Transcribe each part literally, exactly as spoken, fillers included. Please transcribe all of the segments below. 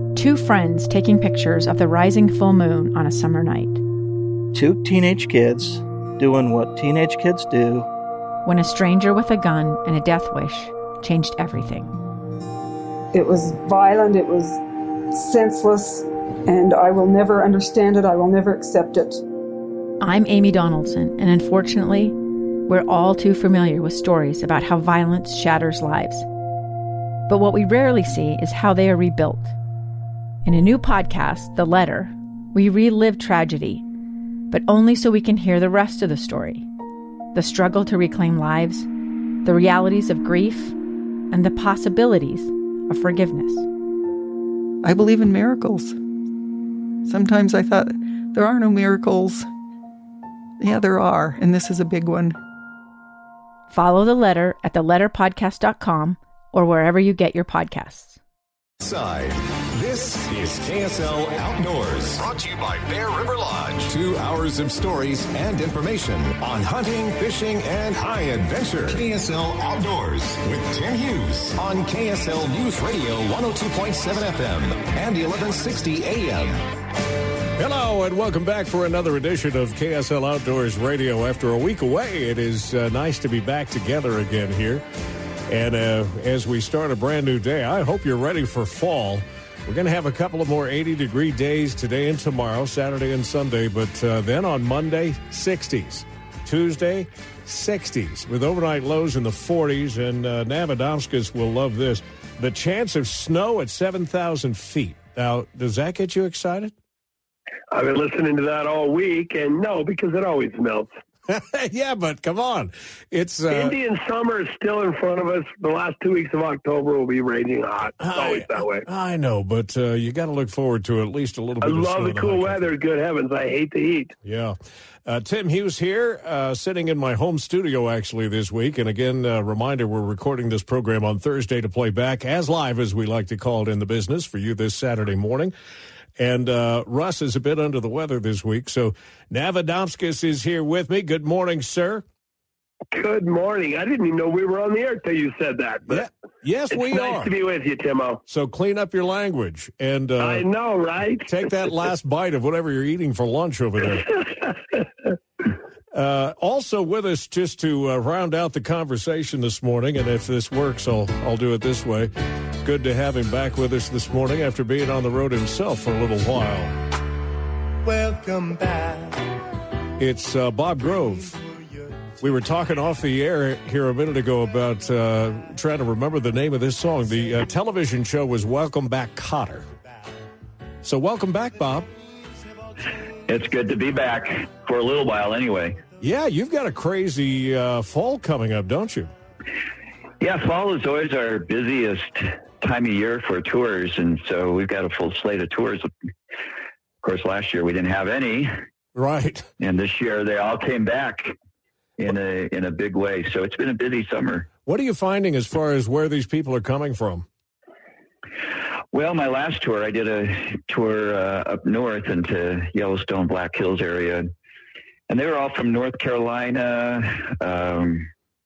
Two friends taking pictures of the rising full moon on a summer night. Two teenage kids doing what teenage kids do. When a stranger with a gun and a death wish changed everything. It was violent, it was senseless, and I will never understand it, I will never accept it. I'm Amy Donaldson, and unfortunately, we're all too familiar with stories about how violence shatters lives. But what we rarely see is how they are rebuilt. In a new podcast, The Letter, we relive tragedy, but only so we can hear the rest of the story. The struggle to reclaim lives, the realities of grief, and the possibilities of forgiveness. I believe in miracles. Sometimes I thought, there are no miracles. Yeah, there are, and this is a big one. Follow The Letter at the letter podcast dot com or wherever you get your podcasts. Side. This is K S L Outdoors, brought to you by Bear River Lodge. Two hours of stories and information on hunting, fishing, and high adventure. K S L Outdoors with Tim Hughes on K S L News Radio one oh two point seven F M and eleven sixty A M. Hello and welcome back for another edition of K S L Outdoors Radio. After a week away, it is uh, nice to be back together again here. And uh, as we start a brand new day, I hope you're ready for fall. We're going to have a couple of more eighty-degree days today and tomorrow, Saturday and Sunday. But uh, then on Monday, sixties. Tuesday, sixties, with overnight lows in the forties. And uh, Navadomskis will love this. The chance of snow at seven thousand feet. Now, does that get you excited? I've been listening to that all week, and no, because it always melts. Yeah, but come on. It's uh, Indian summer is still in front of us. The last two weeks of October will be raging hot. It's I, always that way. I know, but uh, you got to look forward to at least a little bit I of love snow the cool weather. Good heavens, I hate the heat. Yeah. Uh, Tim Hughes here, uh, sitting in my home studio actually this week. And again, a uh, reminder, we're recording this program on Thursday to play back as live as we like to call it in the business for you this Saturday morning. And uh, Russ is a bit under the weather this week, so Navadomskis is here with me. Good morning, sir. Good morning. I didn't even know we were on the air till you said that. But yeah. Yes, we it's are. Nice to be with you, Timo. So clean up your language. and uh, I know, right? Take that last bite of whatever you're eating for lunch over there. Uh, also with us, just to uh, round out the conversation this morning, and if this works, I'll I'll do it this way. Good to have him back with us this morning after being on the road himself for a little while. Welcome back. It's uh, Bob Grove. We were talking off the air here a minute ago about uh, trying to remember the name of this song. The uh, television show was Welcome Back, Kotter. So welcome back, Bob. It's good to be back for a little while anyway. Yeah, you've got a crazy uh, fall coming up, don't you? Yeah, fall is always our busiest time of year for tours, and so we've got a full slate of tours. Of course, last year we didn't have any. Right. And this year they all came back in a in a big way. So it's been a busy summer. What are you finding as far as where these people are coming from? Well, my last tour, I did a tour uh, up north into Yellowstone, Black Hills area. And they were all from North Carolina, um,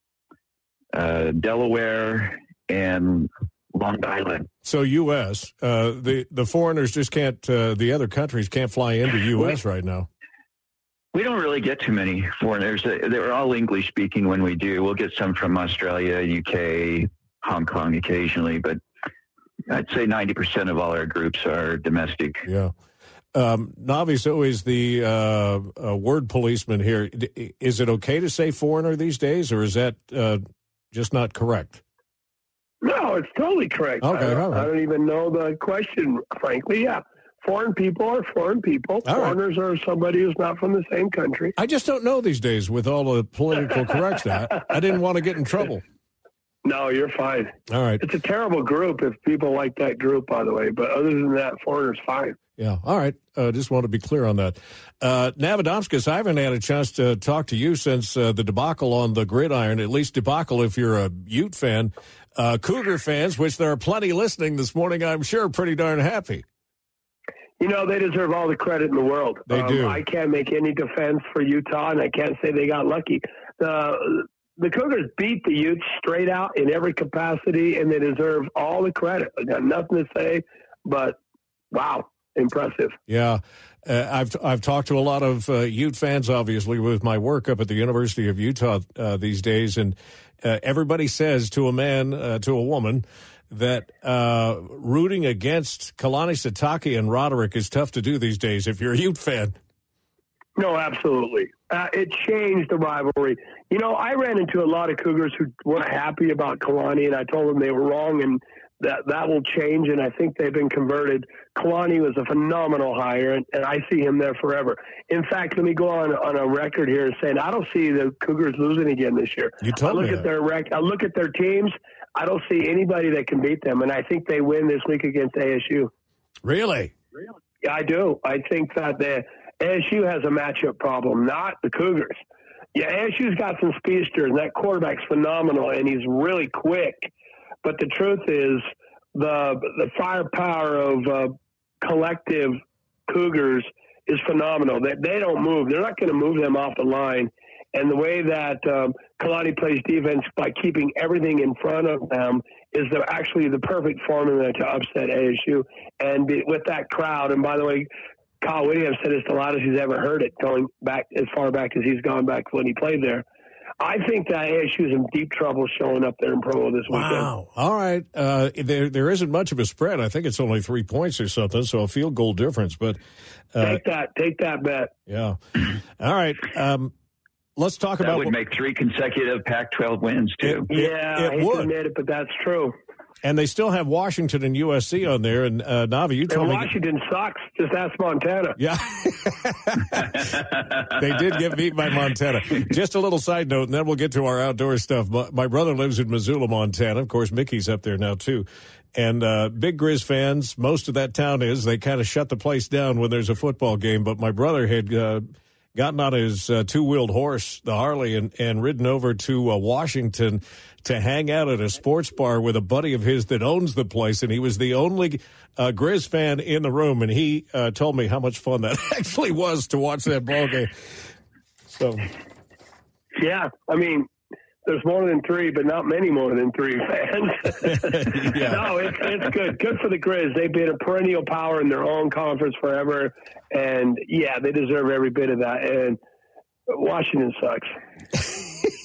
uh, Delaware, and Long Island. So U S Uh, the, the foreigners just can't, uh, the other countries can't fly into U S right now. We don't really get too many foreigners. They're all English-speaking when we do. We'll get some from Australia, U K, Hong Kong occasionally, but I'd say ninety percent of all our groups are domestic. Yeah. Um, Navi's always the uh, uh, word policeman here. Is it okay to say foreigner these days, or is that uh, just not correct? No, it's totally correct. Okay, I, don't, all right. I don't even know the question, frankly. Yeah. Foreign people are foreign people. All Foreigners right. are somebody who's not from the same country. I just don't know these days with all the political corrects that. I didn't want to get in trouble. No, you're fine. All right. It's a terrible group if people like that group, by the way. But other than that, foreigners fine. Yeah. All right. Uh, just want to be clear on that. Uh, Navadomskis, I haven't had a chance to talk to you since uh, the debacle on the gridiron, at least debacle if you're a Ute fan. Uh, Cougar fans, which there are plenty listening this morning, I'm sure, are pretty darn happy. You know, they deserve all the credit in the world. They um, do. I can't make any defense for Utah, and I can't say they got lucky. Uh, the Cougars beat the Utes straight out in every capacity, and they deserve all the credit. I got nothing to say, but wow, impressive. Yeah. Uh, I've I've talked to a lot of uh, Ute fans, obviously, with my work up at the University of Utah uh, these days, and uh, everybody says to a man, uh, to a woman, that uh, rooting against Kalani Sitake and Roderick is tough to do these days if you're a Ute fan. No, absolutely. Uh, it changed the rivalry. You know, I ran into a lot of Cougars who weren't happy about Kalani, and I told them they were wrong, and that that will change, and I think they've been converted. Kalani was a phenomenal hire, and, and I see him there forever. In fact, let me go on on a record here saying I don't see the Cougars losing again this year. You told I look me at that. their rec- I look at their teams. I don't see anybody that can beat them, and I think they win this week against A S U. Really? Really? Yeah, I do. I think that the A S U has a matchup problem, not the Cougars. Yeah, A S U's got some speedsters, and that quarterback's phenomenal, and he's really quick. But the truth is, the the firepower of uh, collective Cougars is phenomenal. They, they don't move. They're not going to move them off the line. And the way that um, Kalani plays defense by keeping everything in front of them is the, actually the perfect formula to upset A S U. And be, with that crowd, and by the way, Kyle Whittingham said it's the loudest he's ever heard it, going back as far back as he's gone back when he played there. I think that A S U is in deep trouble showing up there in Provo this weekend. Wow. All right. Uh, there there isn't much of a spread. I think it's only three points or something, so a field goal difference. But uh, take that. Take that bet. Yeah. All right. Um, let's talk that about. That would make three consecutive Pac twelve wins, too. It, it, yeah, it I hate would. to admit it, but that's true. And they still have Washington and U S C on there. And uh, Navi, you told and me Washington sucks. Just ask Montana. Yeah, they did get beat by Montana. Just a little side note, and then we'll get to our outdoor stuff. My, my brother lives in Missoula, Montana. Of course, Mickey's up there now too. And uh, big Grizz fans. Most of that town is. They kind of shut the place down when there's a football game. But my brother had uh, gotten on his uh, two-wheeled horse, the Harley, and, and ridden over to uh, Washington to hang out at a sports bar with a buddy of his that owns the place, and he was the only uh, Grizz fan in the room, and he uh, told me how much fun that actually was to watch that ball game. So, yeah, I mean, there's more than three, but not many more than three fans. yeah. No, it's it's good. Good for the Grizz. They've been a perennial power in their own conference forever, and yeah, they deserve every bit of that. And Washington sucks.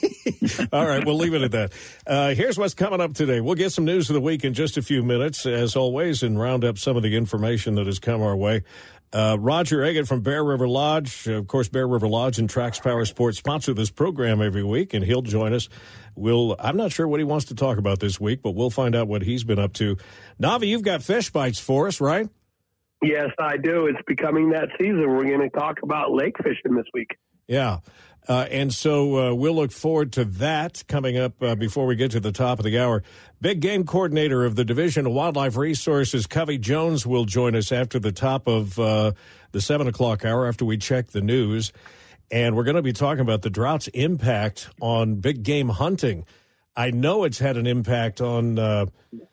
All right, we'll leave it at that. Uh, here's what's coming up today. We'll get some news of the week in just a few minutes, as always, and round up some of the information that has come our way. Uh, Roger Eggett from Bear River Lodge. Of course, Bear River Lodge and Trax Power Sports sponsor this program every week, and he'll join us. We'll, I'm not sure what he wants to talk about this week, but we'll find out what he's been up to. Navi, you've got fish bites for us, right? Yes, I do. It's becoming that season. We're going to talk about lake fishing this week. Yeah. Uh, and so uh, we'll look forward to that coming up uh, before we get to the top of the hour. Big game coordinator of the Division of Wildlife Resources, Covey Jones, will join us after the top of uh, the seven o'clock hour after we check the news. And we're going to be talking about the drought's impact on big game hunting. I know it's had an impact on uh,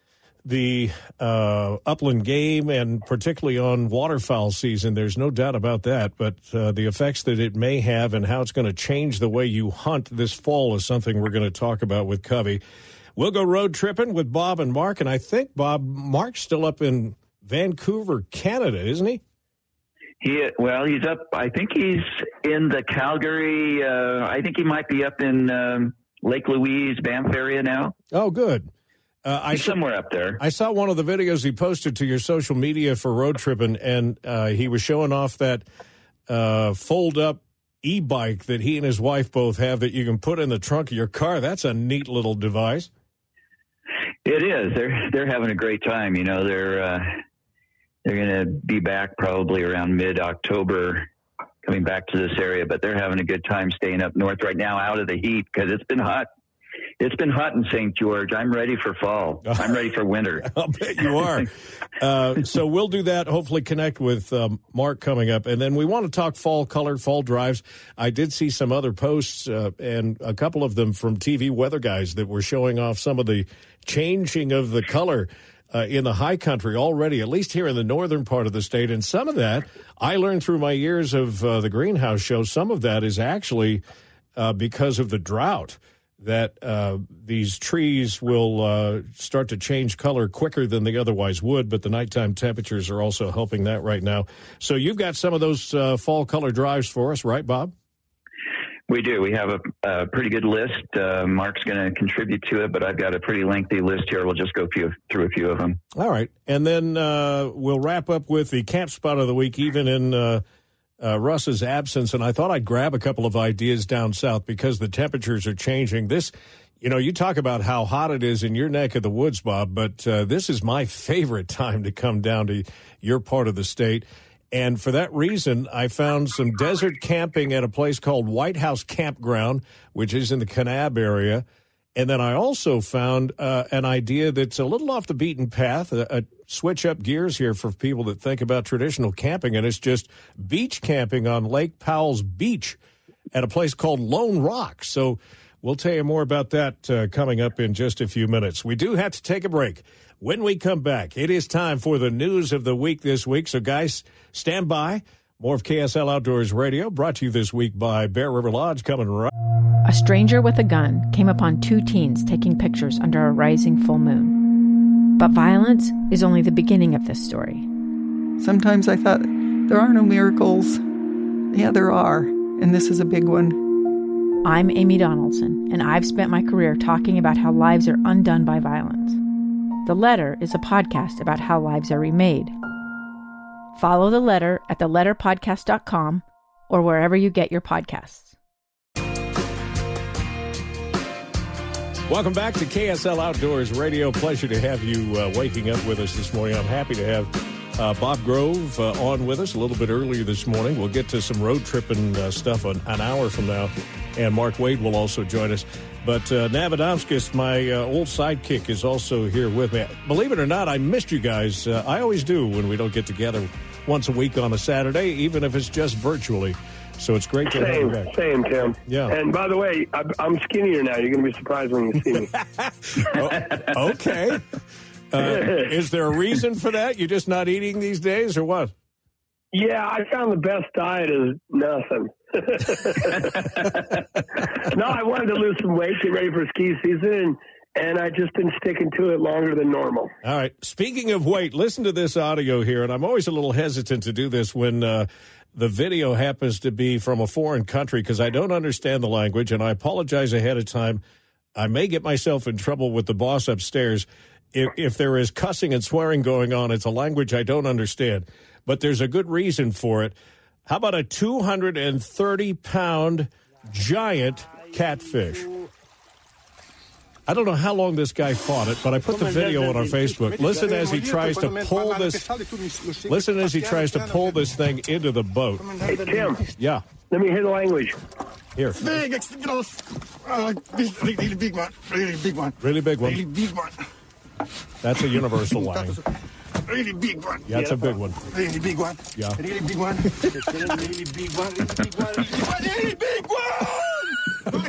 the uh, upland game and particularly on waterfowl season. There's no doubt about that. But uh, the effects that it may have and how it's going to change the way you hunt this fall is something we're going to talk about with Covey. We'll go road tripping with Bob and Mark. And I think, Bob, Mark's still up in Vancouver, Canada, isn't he? He, well, he's up. I think he's in the Calgary. Uh, I think he might be up in um, Lake Louise, Banff area now. Oh, good. Uh, I He's somewhere up there. I saw one of the videos he posted to your social media for road tripping, and uh, he was showing off that uh, fold-up e-bike that he and his wife both have that you can put in the trunk of your car. That's a neat little device. It is. They're they're having a great time. You know, they're uh, they're going to be back probably around mid-October, coming back to this area. But they're having a good time staying up north right now, out of the heat, because it's been hot. It's been hot in Saint George. I'm ready for fall. I'm ready for winter. I'll bet you are. uh, so we'll do that, hopefully connect with um, Mark coming up. And then we want to talk fall color, fall drives. I did see some other posts, uh, and a couple of them from T V weather guys that were showing off some of the changing of the color uh, in the high country already, at least here in the northern part of the state. And some of that, I learned through my years of uh, the Greenhouse Show, some of that is actually uh, because of the drought. that uh, these trees will uh, start to change color quicker than they otherwise would, but the nighttime temperatures are also helping that right now. So you've got some of those uh, fall color drives for us, right, Bob? We do. We have a, a pretty good list. Uh, Mark's going to contribute to it, but I've got a pretty lengthy list here. We'll just go few, through a few of them. All right. And then uh, we'll wrap up with the camp spot of the week, even in uh, uh, Russ's absence. And I thought I'd grab a couple of ideas down south because the temperatures are changing. This, you know, you talk about how hot it is in your neck of the woods, Bob, but uh, this is my favorite time to come down to your part of the state. And for that reason, I found some desert camping at a place called White House Campground, which is in the Kanab area. And then I also found uh, an idea that's a little off the beaten path, a, a switch up gears here for people that think about traditional camping, and it's just beach camping on Lake Powell's Beach at a place called Lone Rock. So we'll tell you more about that uh, coming up in just a few minutes. We do have to take a break. When we come back, it is time for the news of the week this week. So, guys, stand by. More of K S L Outdoors Radio, brought to you this week by Bear River Lodge, coming right. A stranger with a gun came upon two teens taking pictures under a rising full moon. But violence is only the beginning of this story. Sometimes I thought, there are no miracles. Yeah, there are, and this is a big one. I'm Amy Donaldson, and I've spent my career talking about how lives are undone by violence. The Letter is a podcast about how lives are remade. Follow The Letter at the letter podcast dot com or wherever you get your podcasts. Welcome back to K S L Outdoors Radio. Pleasure to have you uh, waking up with us this morning. I'm happy to have uh, Bob Grove uh, on with us a little bit earlier this morning. We'll get to some road tripping uh, stuff an, an hour from now, and Mark Wade will also join us. But uh, Navadomskis, my uh, old sidekick, is also here with me. Believe it or not, I missed you guys. Uh, I always do when we don't get together once a week on a Saturday, even if it's just virtually. So it's great to same, have you back. Same, Tim. Yeah. And by the way, I'm skinnier now. You're going to be surprised when you see me. oh, okay. Uh, is there a reason for that? You're just not eating these days, or what? Yeah, I found the best diet is nothing. No, I wanted to lose some weight, get ready for ski season, and, and I just been sticking to it longer than normal. All right. Speaking of weight, listen to this audio here, and I'm always a little hesitant to do this when uh, the video happens to be from a foreign country because I don't understand the language, and I apologize ahead of time. I may get myself in trouble with the boss upstairs. If, if there is cussing and swearing going on, it's a language I don't understand. But there's a good reason for it. How about a two hundred thirty pound giant catfish? I don't know how long this guy fought it, but I put the video on our Facebook. Listen as he tries to pull this. Listen as he tries to pull this thing into the boat. Hey, Tim. Yeah. Let me hear the language. Here. Big, uh, really, really big one. Really big one. Really big one. Really big one. That's a universal line. Really big one. Yeah, it's a big one. Really big one. Yeah. Really big one. Really big one. Really big one. Really big one.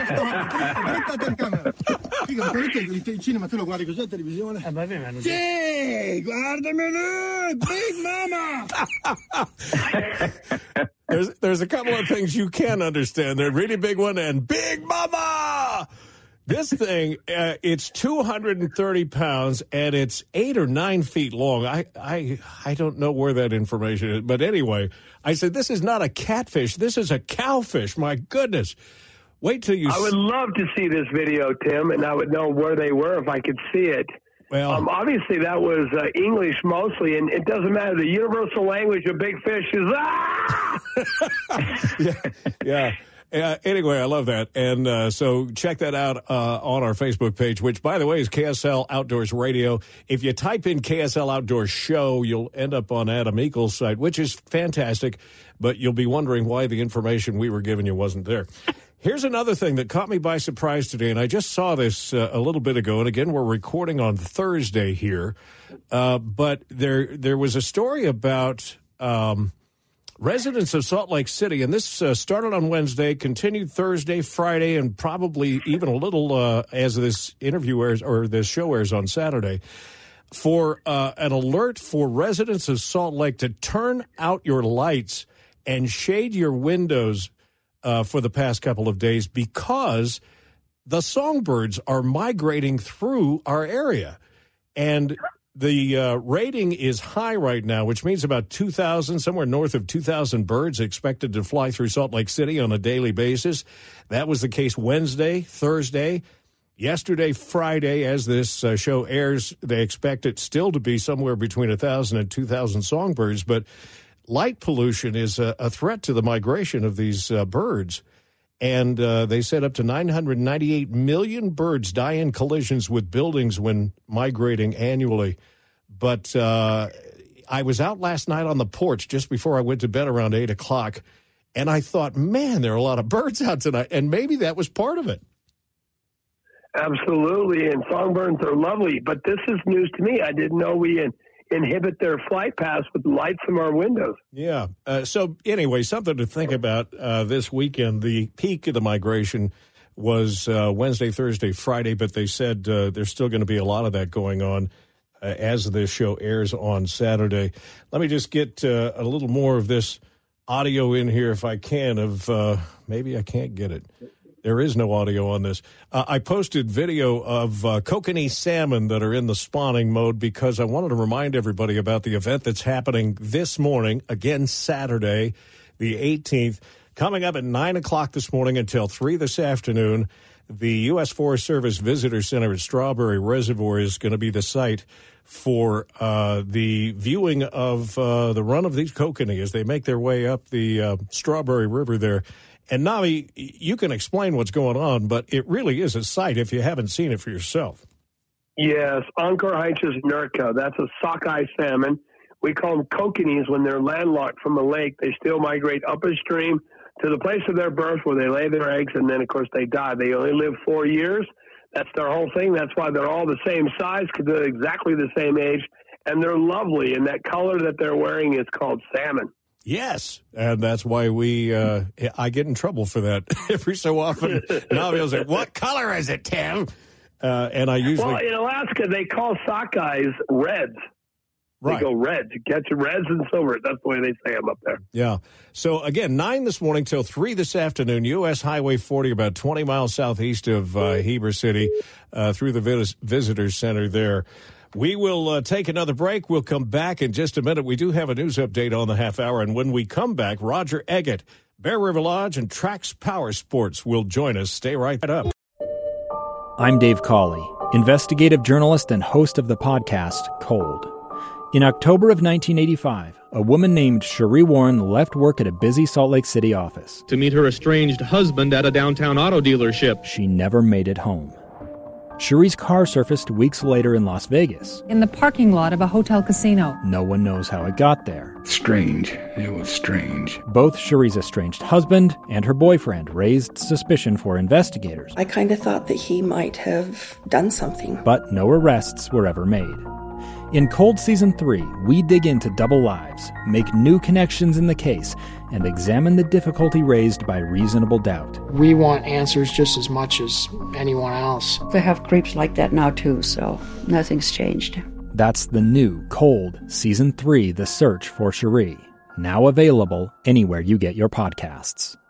Figa, perché il cinema tu lo guardi così a televisione? Eh, vabbè, ma non sì, guardamelo! Big Mama! There's there's a couple of things you can understand. They're really big one and Big Mama! This thing, uh, it's two hundred thirty pounds, and it's eight or nine feet long. I, I, I don't know where that information is. But anyway, I said, this is not a catfish. This is a cowfish. My goodness. Wait till you... I would love to see this video, Tim, and I would know where they were if I could see it. Well, um, obviously, that was uh, English mostly, and it doesn't matter. The universal language of big fish is, ah! yeah, yeah. Uh, anyway, I love that. And uh, so check that out uh, on our Facebook page, which, by the way, is K S L Outdoors Radio. If you type in K S L Outdoors Show, you'll end up on Adam Eagle's site, which is fantastic, but you'll be wondering why the information we were giving you wasn't there. Here's another thing that caught me by surprise today, and I just saw this uh, a little bit ago, and again, we're recording on Thursday here, uh, but there there was a story about... Um, residents of Salt Lake City, and this uh, started on Wednesday, continued Thursday, Friday, and probably even a little uh, as this interview airs or this show airs on Saturday, for uh, an alert for residents of Salt Lake to turn out your lights and shade your windows uh, for the past couple of days because the songbirds are migrating through our area. And the uh, rating is high right now, which means about two thousand, somewhere north of two thousand birds expected to fly through Salt Lake City on a daily basis. That was the case Wednesday, Thursday, yesterday, Friday. As this uh, show airs, they expect it still to be somewhere between one thousand and two thousand songbirds. But light pollution is a, a threat to the migration of these uh, birds. And uh, they said up to nine hundred ninety-eight million birds die in collisions with buildings when migrating annually. But uh, I was out last night on the porch just before I went to bed around eight o'clock, and I thought, man, there are a lot of birds out tonight. And maybe that was part of it. Absolutely, and songbirds are lovely. But this is news to me. I didn't know we in, inhibit their flight paths with lights from our windows. Yeah. Uh, so anyway, something to think about uh, this weekend. The peak of the migration was uh, Wednesday, Thursday, Friday, but they said uh, there's still going to be a lot of that going on uh, as this show airs on Saturday. Let me just get uh, a little more of this audio in here if I can of uh, maybe I can't get it. There is no audio on this. Uh, I posted video of uh, kokanee salmon that are in the spawning mode because I wanted to remind everybody about the event that's happening this morning, again Saturday, the eighteenth, coming up at nine o'clock this morning until three this afternoon. The U S Forest Service Visitor Center at Strawberry Reservoir is going to be the site for uh, the viewing of uh, the run of these kokanee as they make their way up the uh, Strawberry River there. And, Navi, you can explain what's going on, but it really is a sight if you haven't seen it for yourself. Yes, Oncorhynchus nurca. That's a sockeye salmon. We call them kokanees when they're landlocked from a lake. They still migrate upstream to the place of their birth where they lay their eggs, and then, of course, they die. They only live four years. That's their whole thing. That's why they're all the same size, because they're exactly the same age, and they're lovely. And that color that they're wearing is called salmon. Yes, and that's why we, uh, I get in trouble for that every so often. Now he'll say, what color is it, Tim? Uh, and I usually... Well, in Alaska, they call sockeyes reds. Right. They go reds. You catch reds and silvers. That's the way they say them up there. Yeah. So, again, nine this morning till three this afternoon, U S Highway forty, about twenty miles southeast of uh, Heber City, uh, through the vis- Visitor Center there. We will uh, take another break. We'll come back in just a minute. We do have a news update on the half hour. And when we come back, Roger Eggett, Bear River Lodge, and Trax Power Sports will join us. Stay right up. I'm Dave Cawley, investigative journalist and host of the podcast Cold. In October of nineteen eighty-five, a woman named Cherie Warren left work at a busy Salt Lake City office to meet her estranged husband at a downtown auto dealership. She never made it home. Cherie's car surfaced weeks later in Las Vegas. In the parking lot of a hotel casino. No one knows how it got there. Strange. It was strange. Both Cherie's estranged husband and her boyfriend raised suspicion for investigators. I kind of thought that he might have done something. But no arrests were ever made. In Cold Season three, we dig into double lives, make new connections in the case, and examine the difficulty raised by reasonable doubt. We want answers just as much as anyone else. They have creeps like that now, too, so nothing's changed. That's the new Cold Season three, The Search for Cherie, now available anywhere you get your podcasts.